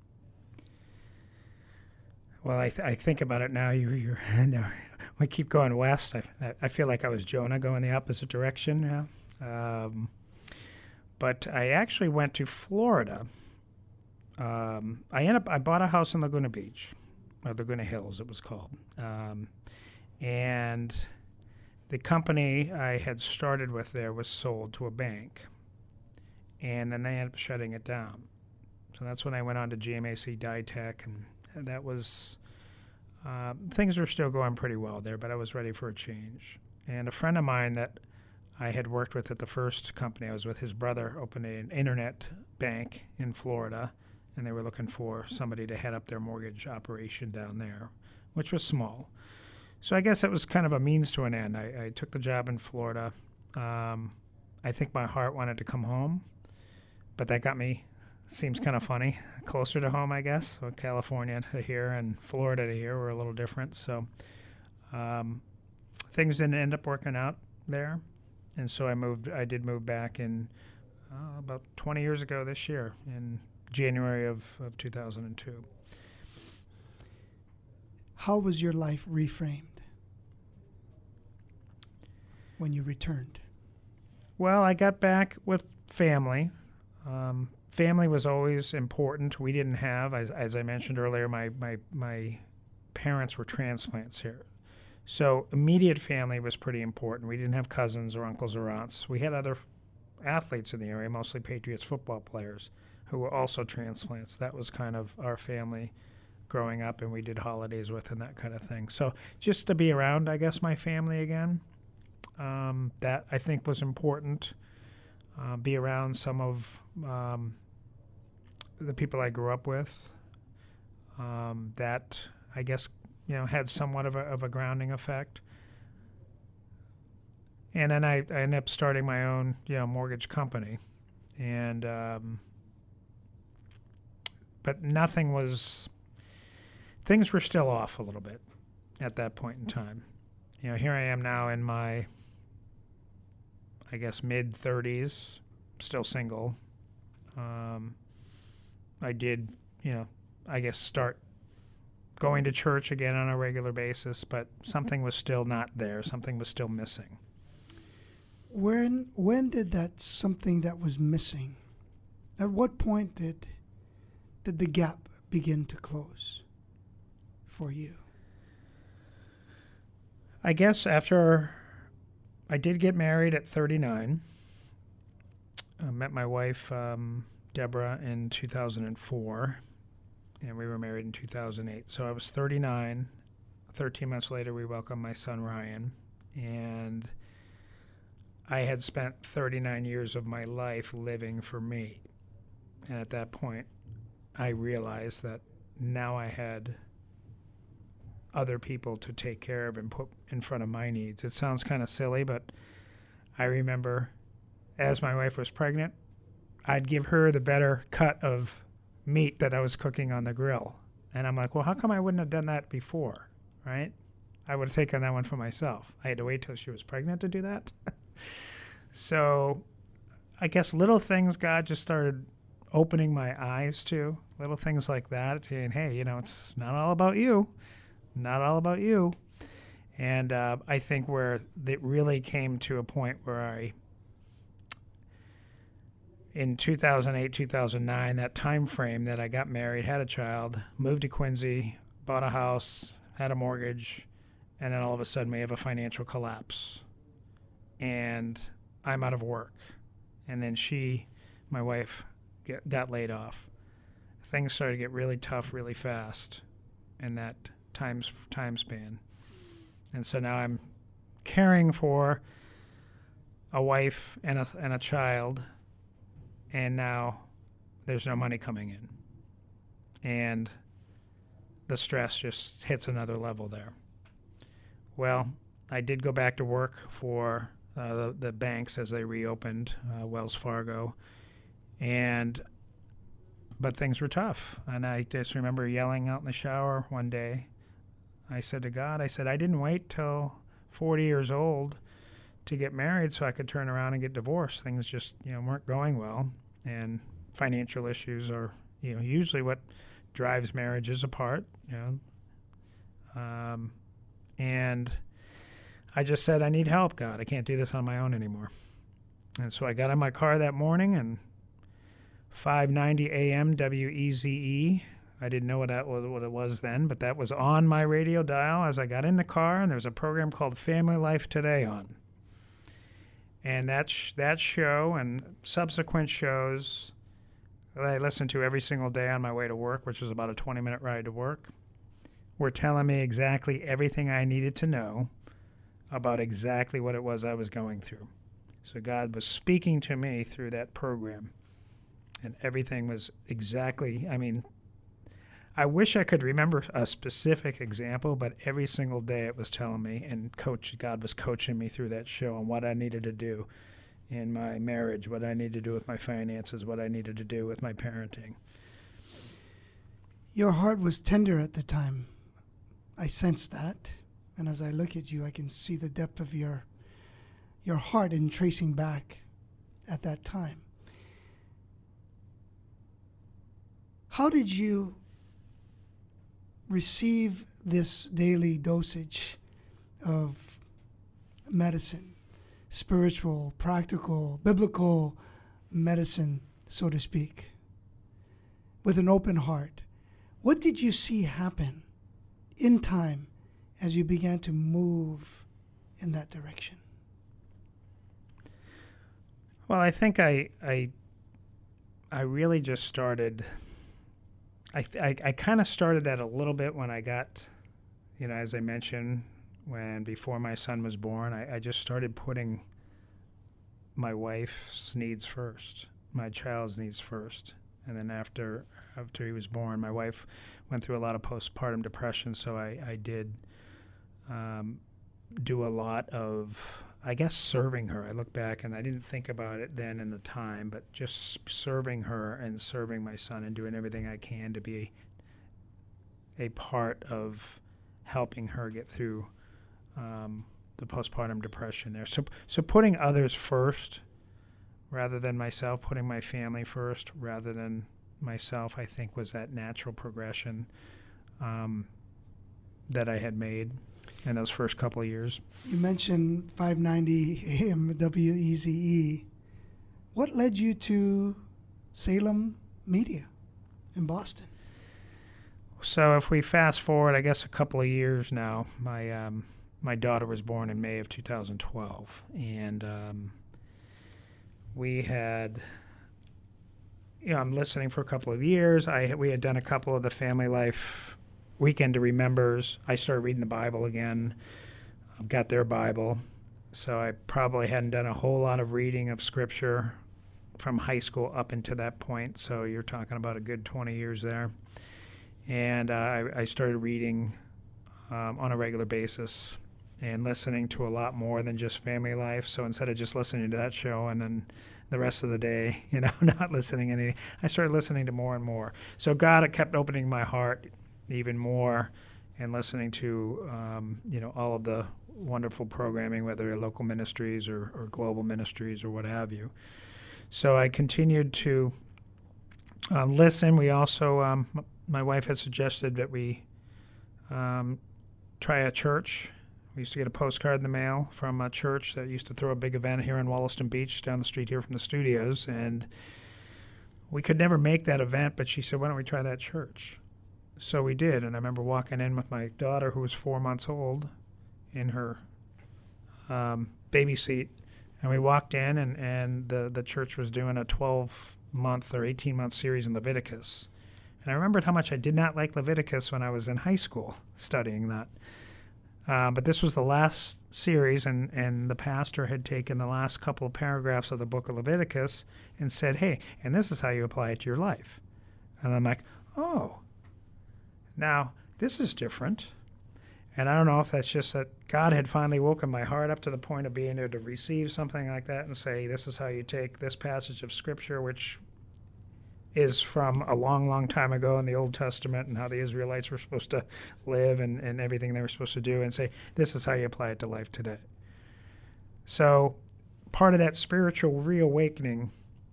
Well, I, th- I think about it now. You, you're, no, we keep going west. I, I feel like I was Jonah going the opposite direction. Yeah. Um, but I actually went to Florida. Um, I ended up. I bought a house in Laguna Beach, or Laguna Hills, it was called. Um, and the company I had started with there was sold to a bank, and then they ended up shutting it down. So that's when I went on to G M A C Ditech, and that was, uh, things were still going pretty well there, but I was ready for a change. And a friend of mine that I had worked with at the first company I was with, his brother opened an internet bank in Florida, and they were looking for somebody to head up their mortgage operation down there, which was small. So I guess it was kind of a means to an end. I, I took the job in Florida. Um, I think my heart wanted to come home, but that got me, seems kind of funny, closer to home, I guess. So California to here and Florida to here were a little different. So um, things didn't end up working out there. And so I moved, I did move back in uh, about twenty years ago this year, in January of, of two thousand two. How was your life reframed when you returned? Well, I got back with family. Um, family was always important. We didn't have, as, as I mentioned earlier, my, my, my parents were transplants here. So immediate family was pretty important. We didn't have cousins or uncles or aunts. We had other athletes in the area, mostly Patriots football players, who were also transplants. That was kind of our family growing up, and we did holidays with and that kind of thing. So just to be around, I guess, my family again, um, that I think was important. Uh, be around some of um, the people I grew up with. Um, that I guess you know had somewhat of a of a grounding effect. And then I, I ended up starting my own you know mortgage company, and um, but nothing was. Things were still off a little bit at that point in time. You know, here I am now in my, I guess, mid thirties, still single. Um, I did, you know, I guess start going to church again on a regular basis, but something was still not there. Something was still missing. When when did that something that was missing? At what point did did the gap begin to close for you? I guess after I did get married at thirty-nine. I met my wife, um, Deborah, in two thousand four, and we were married in two thousand eight. So I was thirty-nine. thirteen months later, we welcomed my son, Ryan, and I had spent thirty-nine years of my life living for me. And at that point, I realized that now I had other people to take care of and put in front of my needs. It sounds kind of silly, but I remember as my wife was pregnant, I'd give her the better cut of meat that I was cooking on the grill. And I'm like, well, how come I wouldn't have done that before, right? I would have taken that one for myself. I had to wait till she was pregnant to do that. So I guess little things God just started opening my eyes to, little things like that, saying, hey, you know, it's not all about you, not all about you. And uh, I think where it really came to a point where I, in two thousand eight, two thousand nine, that time frame that I got married, had a child, moved to Quincy, bought a house, had a mortgage, and then all of a sudden we have a financial collapse. And I'm out of work. And then she, my wife, get, got laid off. Things started to get really tough really fast in that time, time span. And so now I'm caring for a wife and a, and a child, and now there's no money coming in. And the stress just hits another level there. Well, I did go back to work for uh, the, the banks as they reopened, uh, Wells Fargo, and but things were tough. And I just remember yelling out in the shower one day. I said to God, I said, I didn't wait till forty years old to get married so I could turn around and get divorced. Things just, you know, weren't going well, and financial issues are, you know, usually what drives marriages apart, you know. Um, and I just said, I need help, God. I can't do this on my own anymore. And so I got in my car that morning, and five ninety A M W E Z E, I didn't know what that was, what it was then, but that was on my radio dial as I got in the car, and there was a program called Family Life Today on. And that, sh- that show and subsequent shows that I listened to every single day on my way to work, which was about a twenty-minute ride to work, were telling me exactly everything I needed to know about exactly what it was I was going through. So God was speaking to me through that program, and everything was exactly, I mean, I wish I could remember a specific example, but every single day it was telling me, and coach God was coaching me through that show on what I needed to do in my marriage, what I needed to do with my finances, what I needed to do with my parenting. Your heart was tender at the time. I sense that. And as I look at you, I can see the depth of your your heart in tracing back at that time. How did you receive this daily dosage of medicine, spiritual, practical, biblical medicine, so to speak, with an open heart? What did you see happen in time as you began to move in that direction? Well, I think I I I really just started, I, th- I, I kind of started that a little bit when I got, you know, as I mentioned, when before my son was born, I, I just started putting my wife's needs first, my child's needs first. And then after after he was born, my wife went through a lot of postpartum depression, so I, I did um, do a lot of, I guess, serving her. I look back and I didn't think about it then in the time, but just serving her and serving my son and doing everything I can to be a part of helping her get through um, the postpartum depression there. So, so putting others first rather than myself, putting my family first rather than myself, I think was that natural progression um, that I had made in those first couple of years. You mentioned five ninety A M W E Z E. What led you to Salem Media in Boston? So if we fast forward, I guess a couple of years now, my um, my daughter was born in May of two thousand twelve, and um, we had, you know, I'm listening for a couple of years. I we had done a couple of the Family Life Weekend to Remembers. I started reading the Bible again. I've got their Bible, so I probably hadn't done a whole lot of reading of Scripture from high school up until that point. So you're talking about a good twenty years there. And uh, I, I started reading um, on a regular basis and listening to a lot more than just Family Life. So instead of just listening to that show and then the rest of the day, you know, not listening any, I started listening to more and more. So God kept opening my heart even more and listening to, um, you know, all of the wonderful programming, whether they're local ministries or, or global ministries or what have you. So I continued to uh, listen. We also... Um, My wife had suggested that we um, try a church. We used to get a postcard in the mail from a church that used to throw a big event here in Wollaston Beach down the street here from the studios. And we could never make that event, but she said, why don't we try that church? So we did. And I remember walking in with my daughter, who was four months old, in her um, baby seat. And we walked in, and, and the, the church was doing a twelve-month or eighteen-month series in Leviticus. And I remembered how much I did not like Leviticus when I was in high school studying that. Uh, but this was the last series, and, and the pastor had taken the last couple of paragraphs of the book of Leviticus and said, hey, and this is how you apply it to your life. And I'm like, oh, now this is different. And I don't know if that's just that God had finally woken my heart up to the point of being able to receive something like that and say, this is how you take this passage of Scripture, which is from a long, long time ago in the Old Testament and how the Israelites were supposed to live and, and everything they were supposed to do, and say, this is how you apply it to life today. So part of that spiritual reawakening,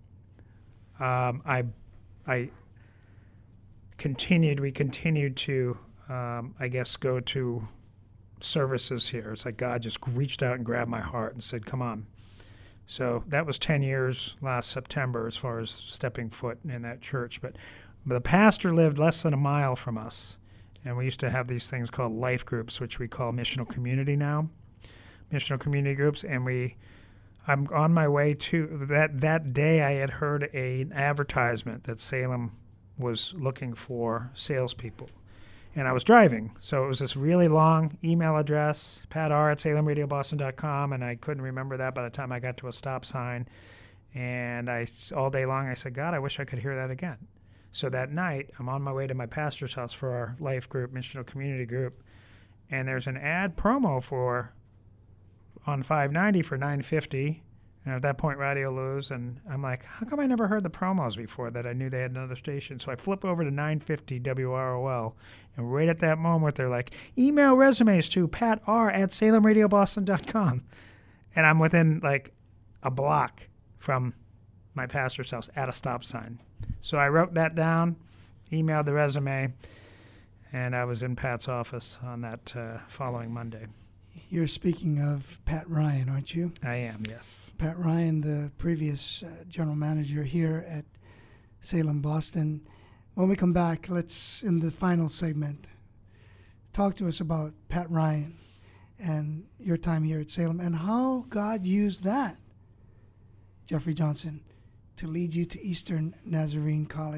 um, I I continued, we continued to, um, I guess, go to services here. It's like God just reached out and grabbed my heart and said, come on. So that was ten years last September as far as stepping foot in that church. But the pastor lived less than a mile from us, and we used to have these things called life groups, which we call missional community now, missional community groups. And we, I'm on my way to, that, that day I had heard a, an advertisement that Salem was looking for salespeople. And I was driving, so it was this really long email address, pat r at salem radio boston dot com, and I couldn't remember that by the time I got to a stop sign. And I, all day long, I said, God, I wish I could hear that again. So that night, I'm on my way to my pastor's house for our life group, missional community group, and there's an ad promo for on five ninety for nine fifty. And at that point, Radio Luz, and I'm like, how come I never heard the promos before that I knew they had another station? So I flip over to nine fifty W R O L, and right at that moment, they're like, email resumes to pat r at salem radio boston dot com. And I'm within, like, a block from my pastor's house at a stop sign. So I wrote that down, emailed the resume, and I was in Pat's office on that uh, following Monday. You're speaking of Pat Ryan, aren't you? I am, yes. Pat Ryan, the previous uh, general manager here at Salem, Boston. When we come back, let's, in the final segment, talk to us about Pat Ryan and your time here at Salem and how God used that, Jeffrey Johnson, to lead you to Eastern Nazarene College.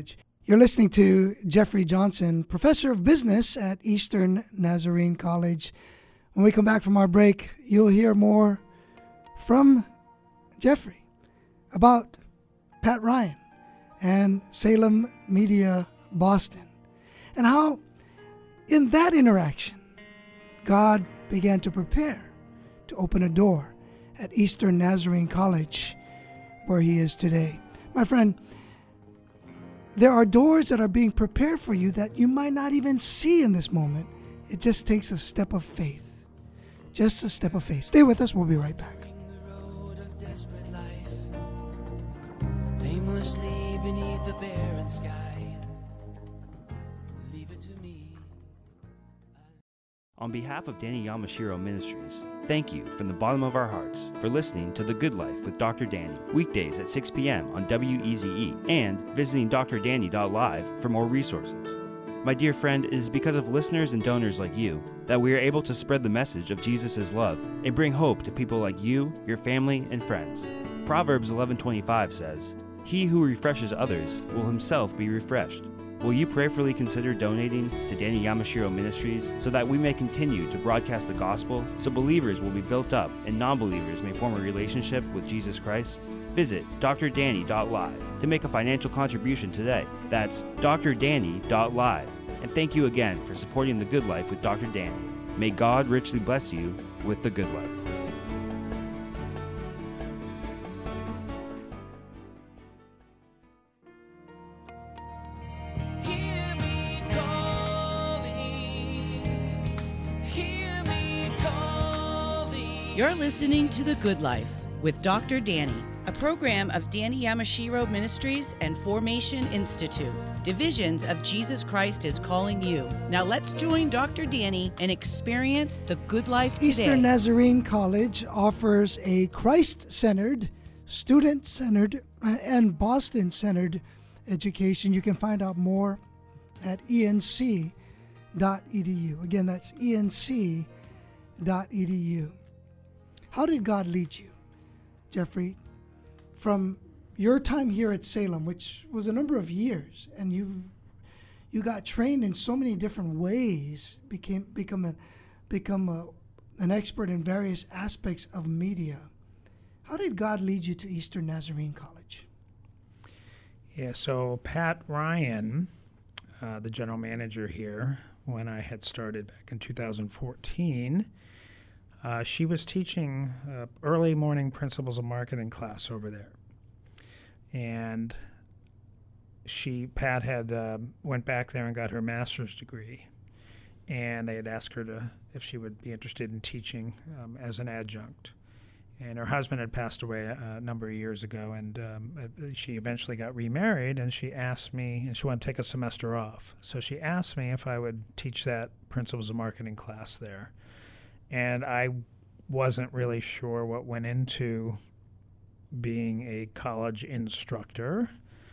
You're listening to Jeffrey Johnson, professor of business at Eastern Nazarene College. When we come back from our break, you'll hear more from Jeffrey about Pat Ryan and Salem Media Boston, and how in that interaction, God began to prepare to open a door at Eastern Nazarene College, where he is today. My friend, there are doors that are being prepared for you that you might not even see in this moment. It just takes a step of faith. Just a step of faith. Stay with us. We'll be right back. The road of desperate life, aimlessly beneath the barren sky. Leave it to me. On behalf of Danny Yamashiro Ministries, thank you from the bottom of our hearts for listening to The Good Life with Doctor Danny, weekdays at six p.m. on W E Z E, and visiting D R danny dot live for more resources. My dear friend, it is because of listeners and donors like you that we are able to spread the message of Jesus' love and bring hope to people like you, your family, and friends. Proverbs eleven twenty-five says, "He who refreshes others will himself be refreshed." Will you prayerfully consider donating to Danny Yamashiro Ministries so that we may continue to broadcast the gospel, so believers will be built up and non-believers may form a relationship with Jesus Christ? Visit D R danny dot live to make a financial contribution today. That's D R danny dot live. And thank you again for supporting The Good Life with Doctor Danny. May God richly bless you with The Good Life. Hear me calling, hear me calling. You're listening to The Good Life with Doctor Danny, a program of Danny Yamashiro Ministries and Formation Institute. Divisions of Jesus Christ is calling you. Now let's join Doctor Danny and experience the good life today. Eastern Nazarene College offers a Christ-centered, student-centered, and Boston-centered education. You can find out more at E N C dot E D U. Again, that's E N C dot E D U. How did God lead you, Jeffrey, from your time here at Salem, which was a number of years, and you you got trained in so many different ways, became become a, become a, an expert in various aspects of media. How did God lead you to Eastern Nazarene College? Yeah, so Pat Ryan, uh, the general manager here, when I had started back in two thousand fourteen, uh, she was teaching uh, early morning principles of marketing class over there. And she, Pat had uh, went back there and got her master's degree, and they had asked her to if she would be interested in teaching um, as an adjunct. And her husband had passed away a, a number of years ago, and um, uh, she eventually got remarried, and she asked me, and she wanted to take a semester off. So she asked me if I would teach that principles of marketing class there. And I wasn't really sure what went into being a college instructor.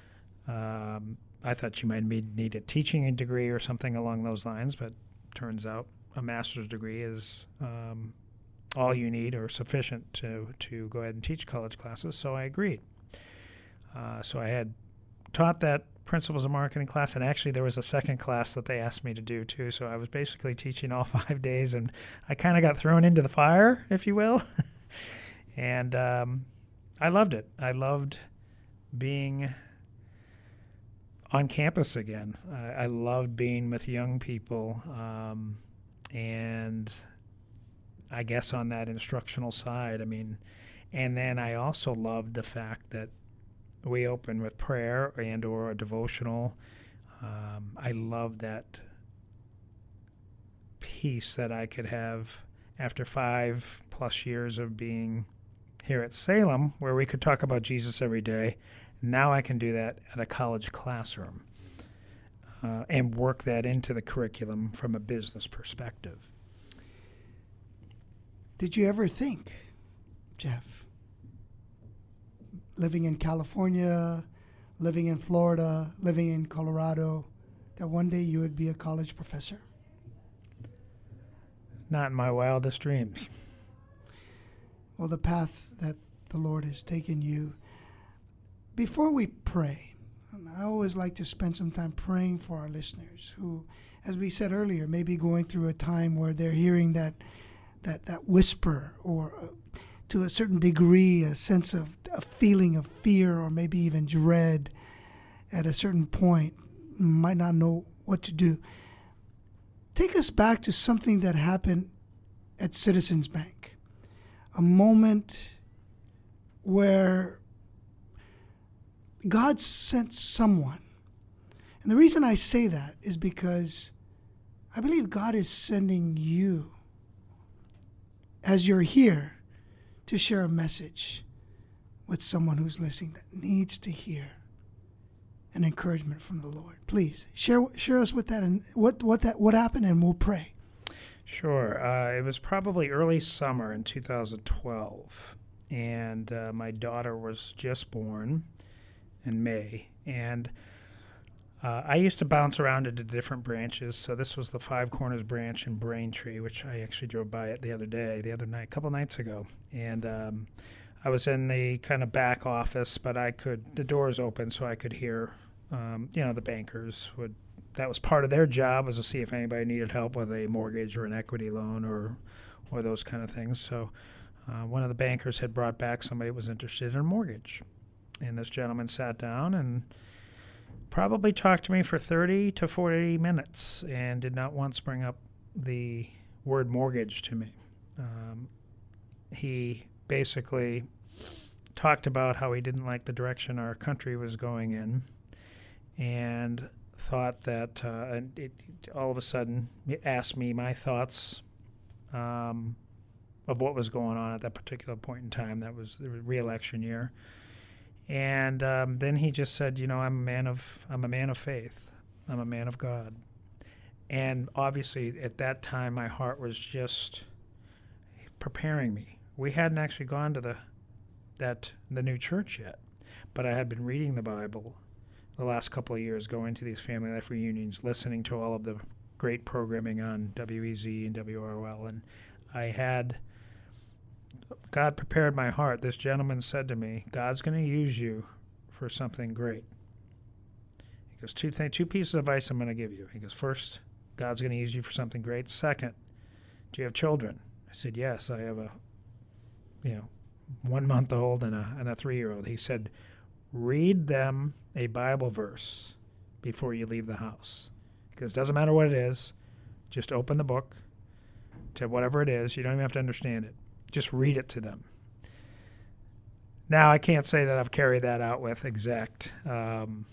Um, I thought you might need a teaching degree or something along those lines, but turns out a master's degree is um, all you need or sufficient to, to go ahead and teach college classes, so I agreed. Uh, so I had taught that principles of marketing class, and actually there was a second class that they asked me to do too, so I was basically teaching all five days, and I kind of got thrown into the fire, if you will. and um, I loved it. I loved being on campus again. I, I loved being with young people, um, and I guess on that instructional side, I mean, and then I also loved the fact that we open with prayer and or a devotional. Um, I love that peace that I could have after five plus years of being here at Salem, where we could talk about Jesus every day. Now I can do that at a college classroom uh, and work that into the curriculum from a business perspective. Did you ever think, Jeff, living in California, living in Florida, living in Colorado, that one day you would be a college professor? Not in my wildest dreams. Well, the path that the Lord has taken you. Before we pray, And I always like to spend some time praying for our listeners who, as we said earlier, may be going through a time where they're hearing that that, that whisper, or uh, to a certain degree, a sense of a feeling of fear or maybe even dread at a certain point, might not know what to do. Take us back to something that happened at Citizens Bank, a moment where God sent someone. And the reason I say that is because I believe God is sending you as you're here to share a message with someone who's listening that needs to hear an encouragement from the Lord. Please share share us with that and what what that what happened, and we'll pray. Sure. Uh, it was probably early summer in two thousand twelve, and uh, my daughter was just born in May, and uh, I used to bounce around into different branches. So this was the Five Corners branch in Braintree, which I actually drove by it the other day, the other night, a couple nights ago, and um, I was in the kind of back office, but I could the doors open so I could hear, um, you know, the bankers would. That was part of their job, was to see if anybody needed help with a mortgage or an equity loan or or those kind of things. So uh, one of the bankers had brought back somebody who was interested in a mortgage. And this gentleman sat down and probably talked to me for thirty to forty minutes and did not once bring up the word mortgage to me. Um, he basically talked about how he didn't like the direction our country was going in, and thought that uh, and it, all of a sudden asked me my thoughts um, of what was going on at that particular point in time. That was the re-election year, and um, then he just said, "You know, I'm a man of I'm a man of faith. I'm a man of God." And obviously, at that time, my heart was just preparing me. We hadn't actually gone to the that the new church yet, but I had been reading the Bible the last couple of years, going to these family life reunions, listening to all of the great programming on W E Z and W R O L, and I had, God prepared my heart. This gentleman said to me, "God's going to use you for something great." He goes, two, th- two pieces of advice I'm going to give you. He goes, first, God's going to use you for something great. Second, do you have children? I said, yes, I have a, you know, one-month-old and a, and a three-year-old. He said, read them a Bible verse before you leave the house. Because it doesn't matter what it is. Just open the book to whatever it is. You don't even have to understand it. Just read it to them. Now, I can't say that I've carried that out with exact um,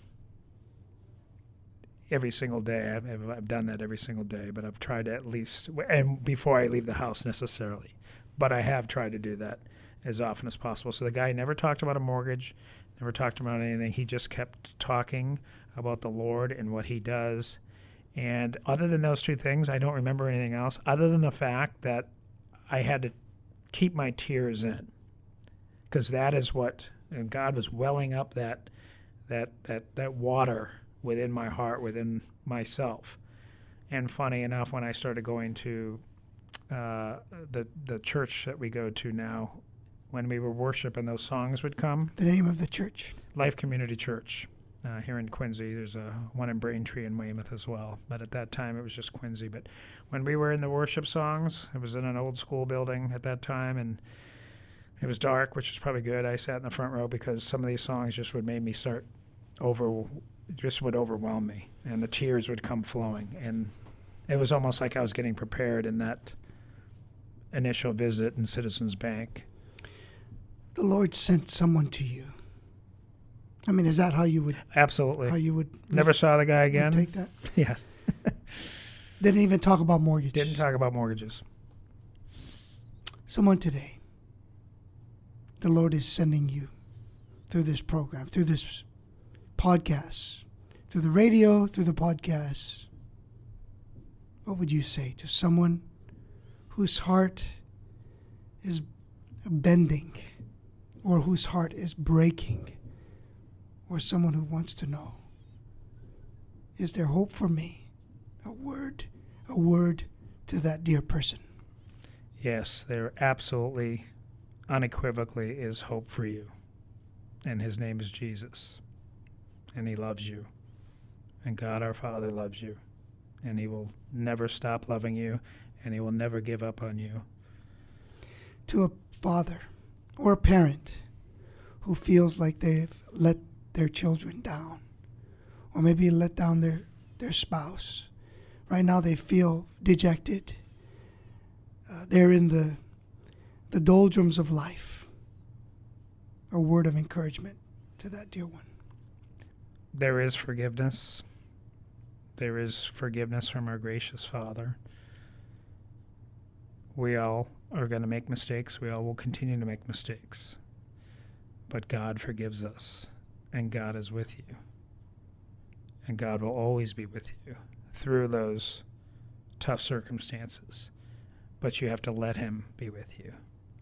every single day. I've, I've done that every single day, but I've tried to at least, and before I leave the house necessarily. But I have tried to do that as often as possible. So the guy never talked about a mortgage, never talked about anything. He just kept talking about the Lord and what he does. And other than those two things, I don't remember anything else, other than the fact that I had to keep my tears in, because that is what, and God was welling up that that that that water within my heart, within myself. And funny enough, when I started going to uh, the the church that we go to now, when we were worshiping, those songs would come. The name of the church? Life Community Church uh, here in Quincy. There's a one in Braintree and Weymouth as well. But at that time, it was just Quincy. But when we were in the worship songs, it was in an old school building at that time, and it was dark, which was probably good. I sat in the front row because some of these songs just would make me start over, just would overwhelm me, and the tears would come flowing. And it was almost like I was getting prepared in that initial visit in Citizens Bank. The Lord sent someone to you. I mean, is that how you would? Absolutely. How you would? Never saw the guy again. Take that. Yeah. Didn't even talk about mortgages. Didn't talk about mortgages. Someone today, the Lord is sending you through this program, through this podcast, through the radio, through the podcast. What would you say to someone whose heart is bending, or whose heart is breaking, or someone who wants to know, is there hope for me? A word, a word to that dear person. Yes, there absolutely, unequivocally is hope for you, and his name is Jesus. and he loves you. And God our Father loves you, and he will never stop loving you, and he will never give up on you. To a father or a parent who feels like they've let their children down, or maybe let down their, their spouse. Right now they feel dejected. Uh, they're in the, the doldrums of life. A word of encouragement to that dear one. There is forgiveness. There is forgiveness from our gracious Father. We all are going to make mistakes. We all will continue to make mistakes. But God forgives us, and God is with you. And God will always be with you through those tough circumstances. But you have to let him be with you.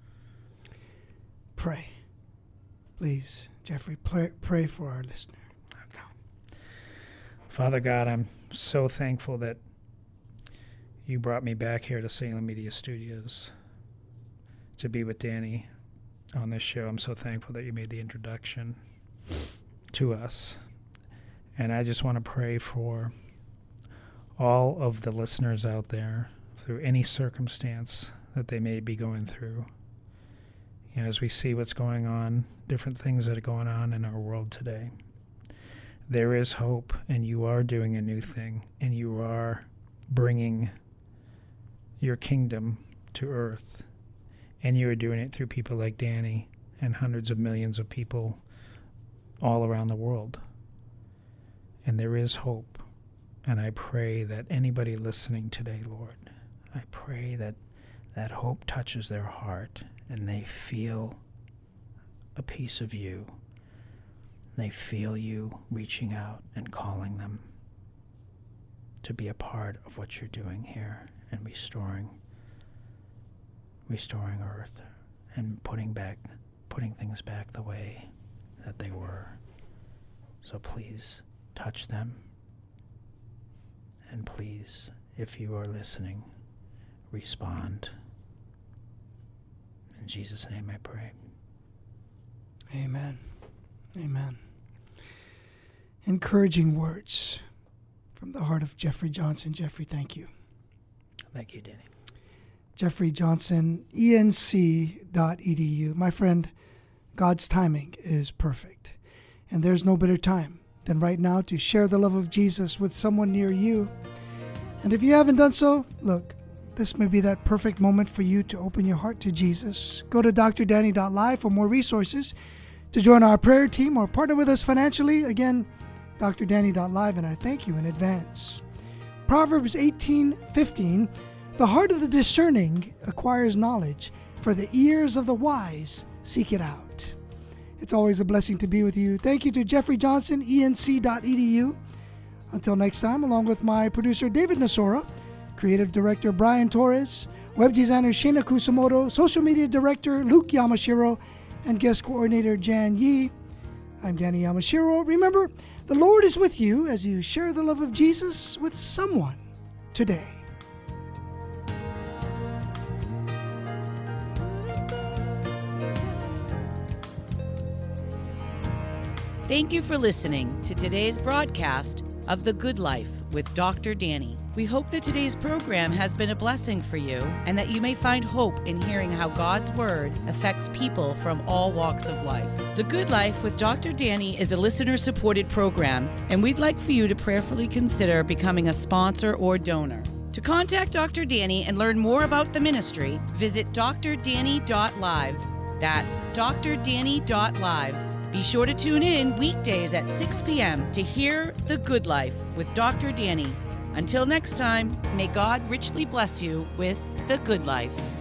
Pray. Please, Jeffrey, pray, pray for our listener. Okay. Father God, I'm so thankful that you brought me back here to Salem Media Studios to be with Danny on this show. I'm so thankful that you made the introduction to us. And I just want to pray for all of the listeners out there through any circumstance that they may be going through. You know, as we see what's going on, different things that are going on in our world today, there is hope, and you are doing a new thing, and you are bringing your kingdom to earth, and you are doing it through people like Danny and hundreds of millions of people all around the world. And there is hope, and I pray that anybody listening today, Lord, I pray that that hope touches their heart and they feel a piece of you. They feel you reaching out and calling them to be a part of what you're doing here and restoring, restoring earth and putting back, putting things back the way that they were. So please touch them. And please, if you are listening, respond. In Jesus' name I pray. Amen. Amen. Encouraging words from the heart of Jeffrey Johnson. Jeffrey, thank you. Thank you, Danny. Jeffrey Johnson, E N C dot E D U. My friend, God's timing is perfect. And there's no better time than right now to share the love of Jesus with someone near you. And if you haven't done so, look, this may be that perfect moment for you to open your heart to Jesus. Go to D R danny dot live for more resources, to join our prayer team or partner with us financially. Again, D R danny dot live, and I thank you in advance. Proverbs eighteen fifteen, the heart of the discerning acquires knowledge, for the ears of the wise seek it out. It's always a blessing to be with you. Thank you to Jeffrey Johnson, E N C dot E D U. Until next time, along with my producer David Nasora, creative director Brian Torres, web designer Shana Kusamoto, social media director Luke Yamashiro, and guest coordinator Jan Yi, I'm Danny Yamashiro. Remember, the Lord is with you as you share the love of Jesus with someone today. Thank you for listening to today's broadcast of The Good Life with Doctor Danny. We hope that today's program has been a blessing for you and that you may find hope in hearing how God's Word affects people from all walks of life. The Good Life with Doctor Danny is a listener-supported program, and we'd like for you to prayerfully consider becoming a sponsor or donor. To contact Doctor Danny and learn more about the ministry, visit D R danny dot live. That's D R danny dot live. Be sure to tune in weekdays at six p.m. to hear The Good Life with Doctor Danny. Until next time, may God richly bless you with The Good Life.